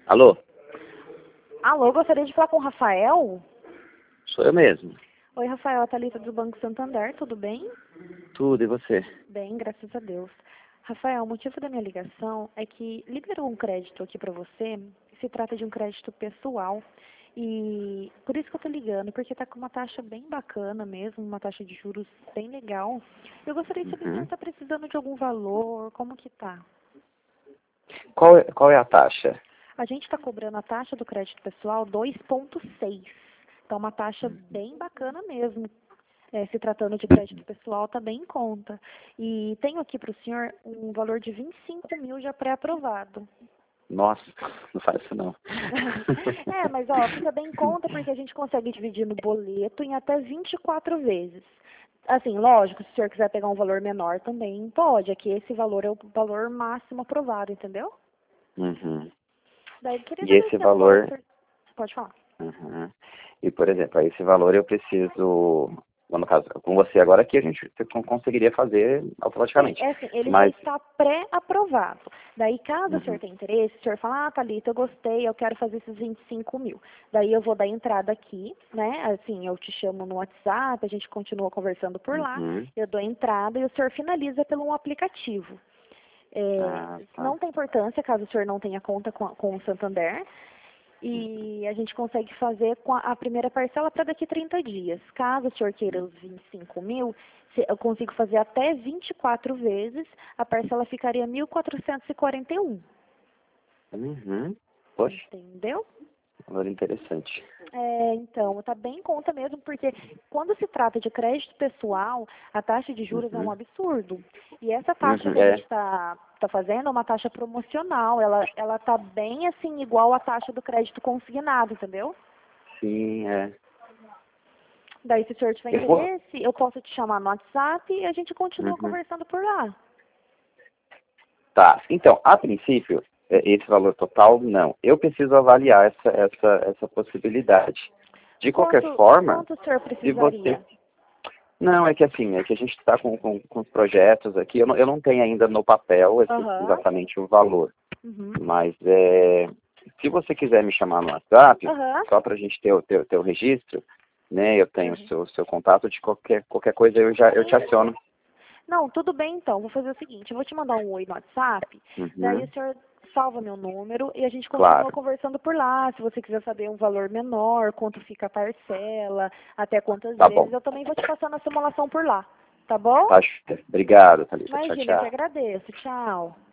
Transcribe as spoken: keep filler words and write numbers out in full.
Alô? Alô, gostaria de falar com o Rafael? Sou eu mesmo. Oi, Rafael, a Thalita do Banco Santander, tudo bem? Tudo, e você? Bem, graças a Deus. Rafael, o motivo da minha ligação é que liberou um crédito aqui para você, se trata de um crédito pessoal, e por isso que eu tô ligando, porque tá com uma taxa bem bacana mesmo, uma taxa de juros bem legal. Eu gostaria de saber se o senhor Uhum. está precisando de algum valor, como que tá? Qual é, qual é a taxa? A gente está cobrando a taxa do crédito pessoal dois vírgula seis. Então, uma taxa bem bacana mesmo. É, se tratando de crédito pessoal, está bem em conta. E tenho aqui para o senhor um valor de vinte e cinco mil já pré-aprovado. Nossa, não faz isso não. É, mas ó, fica bem em conta porque a gente consegue dividir no boleto em até vinte e quatro vezes. Assim, lógico, se o senhor quiser pegar um valor menor também pode. Aqui esse valor é o valor máximo aprovado, entendeu? Uhum. Daí eu queria E saber esse se agora o valor... senhor... Pode falar. Uhum. E, por exemplo, a esse valor eu preciso... No caso, com você agora aqui a gente conseguiria fazer Sim, automaticamente. é assim, ele já Mas... está pré-aprovado. Daí, caso o senhor Uhum. tenha interesse, o senhor fala, ah, Thalita, eu gostei, eu quero fazer esses vinte e cinco mil. Daí eu vou dar entrada aqui, né? Assim, eu te chamo no WhatsApp, a gente continua conversando por lá, Uhum. eu dou entrada e o senhor finaliza pelo um aplicativo. É, Ah, tá. não tem importância caso o senhor não tenha conta com, com o Santander. E a gente consegue fazer com a, a primeira parcela para daqui trinta dias. Caso o senhor queira os vinte e cinco mil, se- eu consigo fazer até vinte e quatro vezes, a parcela ficaria mil quatrocentos e quarenta e um. Uhum. Poxa, Entendeu? valor interessante. É, então, está bem em conta mesmo, porque quando se trata de crédito pessoal, a taxa de juros é um Uhum. absurdo. E essa taxa Uhum. que a gente É, está tá fazendo é uma taxa promocional, ela ela está bem assim, igual à taxa do crédito consignado, entendeu? sim, é. Daí, se o senhor tiver Eu vou... interesse, eu posso te chamar no WhatsApp e a gente continua Uhum. conversando por lá. Tá, então, a princípio, é, esse valor total, não. Eu preciso avaliar essa, essa, essa possibilidade. De qualquer Quanto, forma, quanto o senhor se você... precisaria? Não, é que assim, é que a gente está com, com, com os projetos aqui, eu não, eu não tenho ainda no papel esse, Aham. exatamente o valor, Uhum. mas é, se você quiser me chamar no WhatsApp, Aham. só para a gente ter o ter, ter o registro, né, eu tenho o Uhum. seu, seu contato, de qualquer, qualquer coisa eu já eu te aciono. Não, tudo bem então. Vou fazer o seguinte, eu vou te mandar um oi no WhatsApp, daí Uhum, o senhor salva meu número e a gente continua claro, conversando por lá. Se você quiser saber um valor menor, quanto fica a parcela, até quantas tá vezes, bom. eu também vou te passando a simulação por lá. Tá bom? Tá, obrigado, Thalita. Tchau, Imagina, eu que tchau. agradeço. Tchau.